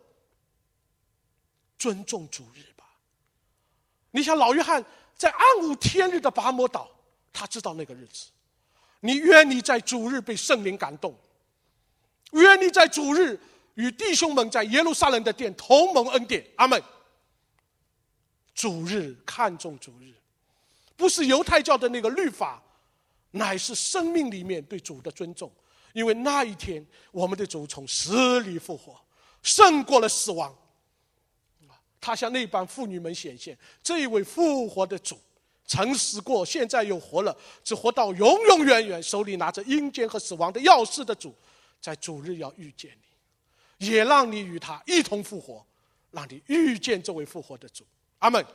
尊重主日吧。你想老约翰在暗无天日的拔摩岛，他知道那个日子。你愿你在主日被圣灵感动，愿你在主日与弟兄们在耶路撒冷的殿同蒙恩典。阿们。主日，看重主日，不是犹太教的那个律法，乃是生命里面对主的尊重。因为那一天我们的主从死里复活，胜过了死亡。他向那帮妇女们显现，这一位复活的主曾死过，现在又活了，只活到永永远远，手里拿着阴间和死亡的钥匙的主，在主日要遇见你，也让你与他一同复活，让你遇见这位复活的主。阿们。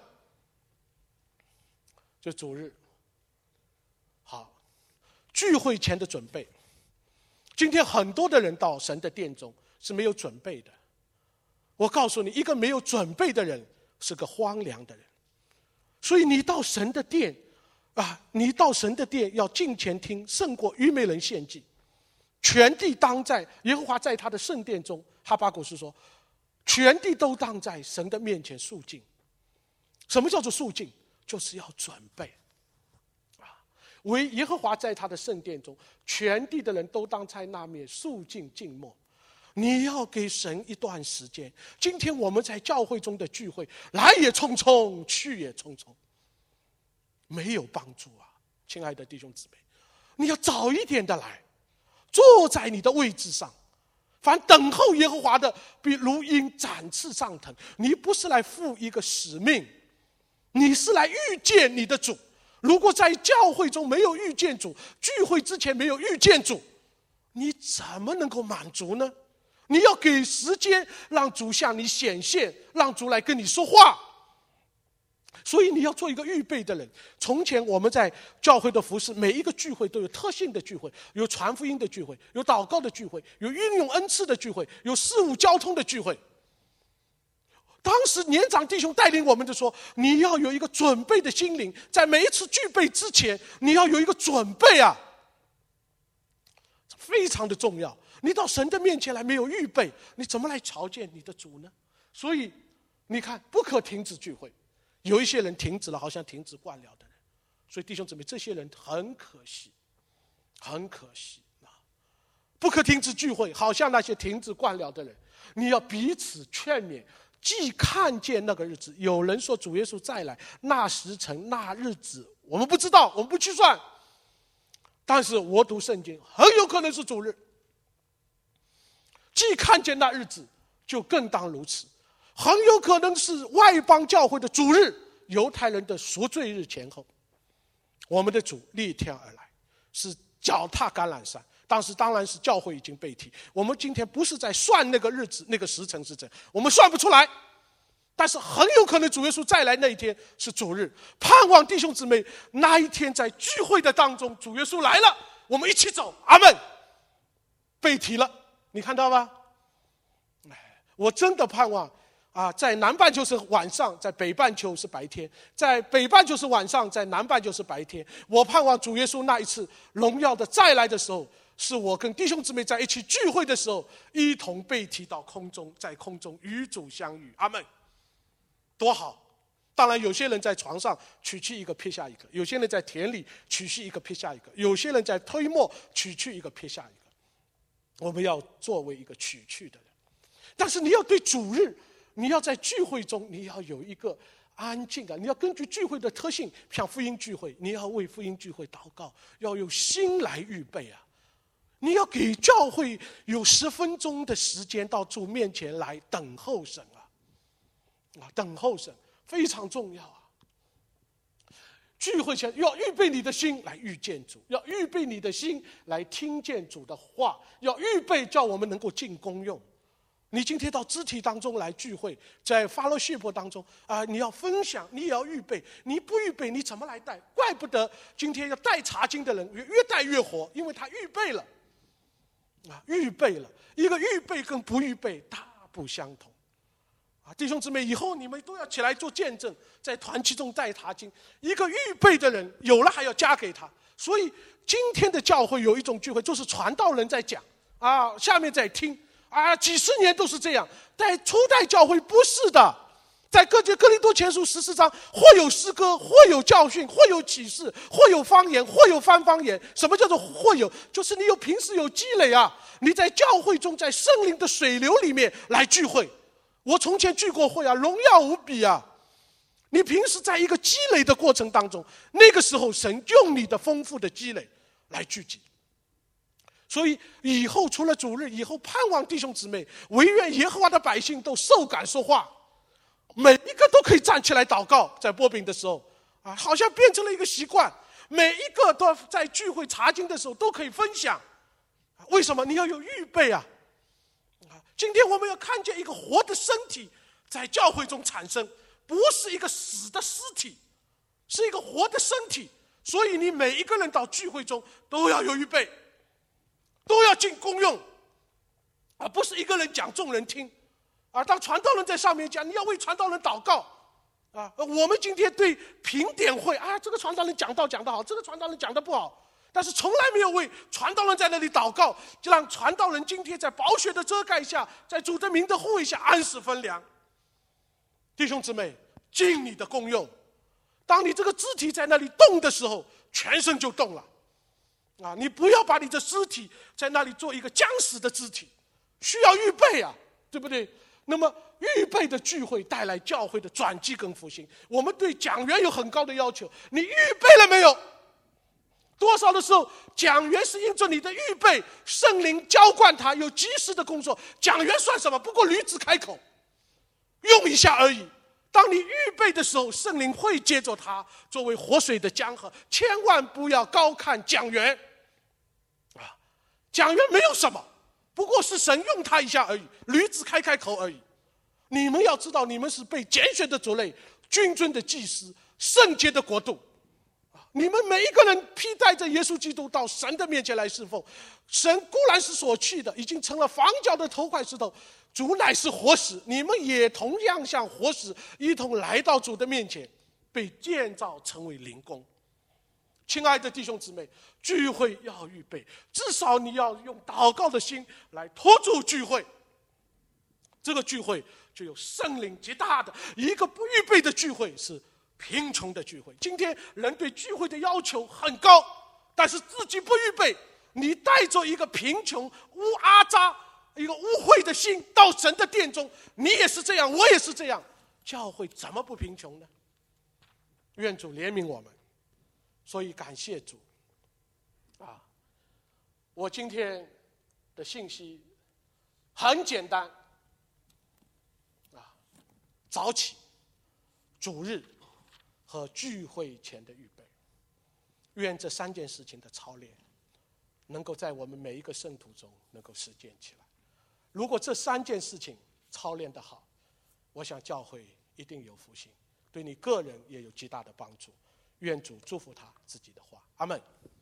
这主日好，聚会前的准备。今天很多的人到神的殿中是没有准备的。我告诉你，一个没有准备的人是个荒凉的人。所以你到神的殿你到神的殿要敬前听，胜过愚昧人献祭。全地当在耶和华在他的圣殿中，哈巴谷是说，全地都当在神的面前肃静。什么叫做肃静？就是要准备为耶和华在他的圣殿中，全地的人都当在那面肃静静默。你要给神一段时间。今天我们在教会中的聚会，来也匆匆，去也匆匆，没有帮助亲爱的弟兄姊妹，你要早一点的来，坐在你的位置上。凡等候耶和华的，必如鹰展翅上腾。你不是来负一个使命，你是来遇见你的主。如果在教会中没有遇见主，聚会之前没有遇见主，你怎么能够满足呢？你要给时间让主向你显现，让主来跟你说话。所以你要做一个预备的人。从前我们在教会的服事，每一个聚会都有特性的聚会，有传福音的聚会，有祷告的聚会，有运用恩赐的聚会，有事务交通的聚会。当时年长弟兄带领我们就说，你要有一个准备的心灵，在每一次聚备之前你要有一个准备非常的重要。你到神的面前来没有预备，你怎么来朝见你的主呢？所以你看，不可停止聚会。有一些人停止了，好像停止惯了的人。所以弟兄姊妹，这些人很可惜，很可惜不可停止聚会，好像那些停止惯了的人。你要彼此劝勉，既看见那个日子，有人说主耶稣再来，那时辰那日子我们不知道，我们不去算。但是我读圣经，很有可能是主日。既看见那日子，就更当如此。很有可能是外邦教会的主日，犹太人的赎罪日前后。我们的主逆天而来，是脚踏橄榄山。当时当然是教会已经被提。我们今天不是在算那个日子，那个时辰是怎，我们算不出来。 但是很有可能主耶稣再来那一天是主日，盼望弟兄姊妹那一天在聚会的当中，主耶稣来了，我们一起走，阿们。被提了，你看到吗？我真的盼望在南半球是晚上，在北半球是白天，在北半球是晚上，在南半球是白天。我盼望主耶稣那一次荣耀的再来的时候，是我跟弟兄姊妹在一起聚会的时候，一同被提到空中，在空中与主相遇，阿们。多好！当然有些人在床上取去一个撇下一个，有些人在田里取去一个撇下一个，有些人在推磨取去一个撇下一个。我们要作为一个取去的人，但是你要对主日，你要在聚会中，你要有一个安静的，你要根据聚会的特性，像福音聚会，你要为福音聚会祷告，要有心来预备啊！你要给教会有10分钟的时间到主面前来等候神等候神非常重要啊！聚会前要预备你的心来遇见主，要预备你的心来听见主的话，要预备叫我们能够进功用。你今天到肢体当中来聚会，在fellowship当中你要分享，你也要预备。你不预备，你怎么来带？怪不得今天要带查经的人越带越活，因为他预备了预备了。一个预备跟不预备大不相同。弟兄姊妹，以后你们都要起来做见证，在团契中带查经。一个预备的人有了还要加给他。所以今天的教会有一种聚会，就是传道人在讲下面在听几十年都是这样。在初代教会不是的，在哥林多前书14章，或有诗歌，或有教训，或有启示，或有方言，或有翻方言。什么叫做或有？就是你平时有积累你在教会中，在圣灵的水流里面来聚会。我从前聚过会荣耀无比你平时在一个积累的过程当中，那个时候神用你的丰富的积累来聚集。所以以后除了主日，以后盼望弟兄姊妹，惟愿耶和华的百姓都受感说话，每一个都可以站起来祷告，在擘饼的时候好像变成了一个习惯，每一个都在聚会查经的时候都可以分享。为什么？你要有预备今天我们要看见一个活的身体在教会中产生，不是一个死的尸体，是一个活的身体。所以你每一个人到聚会中都要有预备，都要进功用不是一个人讲众人听当传道人在上面讲，你要为传道人祷告我们今天对评点会这个传道人讲道讲得好，这个传道人讲得不好，但是从来没有为传道人在那里祷告，就让传道人今天在宝血的遮盖下，在主的名的护卫下安适分粮。弟兄姊妹，尽你的功用。当你这个肢体在那里动的时候，全身就动了你不要把你的肢体在那里做一个僵死的肢体，需要预备对不对？那么预备的聚会带来教会的转机跟复兴。我们对讲员有很高的要求，你预备了没有？多少的时候讲员是因着你的预备，圣灵浇灌他有及时的工作，讲员算什么？不过驴子开口用一下而已。当你预备的时候，圣灵会接着他作为活水的江河。千万不要高看讲员讲员没有什么，不过是神用他一下而已，驴子开口而已。你们要知道，你们是被拣选的族类，君尊的祭司，圣洁的国度。你们每一个人披戴着耶稣基督到神的面前来侍奉。神固然是所去的，已经成了房角的头块石头，主乃是活石，你们也同样像活石，一同来到主的面前，被建造成为灵宫。亲爱的弟兄姊妹，聚会要预备，至少你要用祷告的心来托住聚会。这个聚会就有圣灵极大的。一个不预备的聚会是贫穷的聚会。今天人对聚会的要求很高，但是自己不预备，你带着一个贫穷阿扎一个污秽的心到神的殿中，你也是这样，我也是这样，教会怎么不贫穷呢？愿主怜悯我们。所以感谢主我今天的信息很简单早起、主日和聚会前的预备。愿这3件事情的操练能够在我们每一个圣徒中能够实践起来。如果这3件事情操练得好，我想教会一定有福星，对你个人也有极大的帮助。愿主祝福他自己的话，阿们。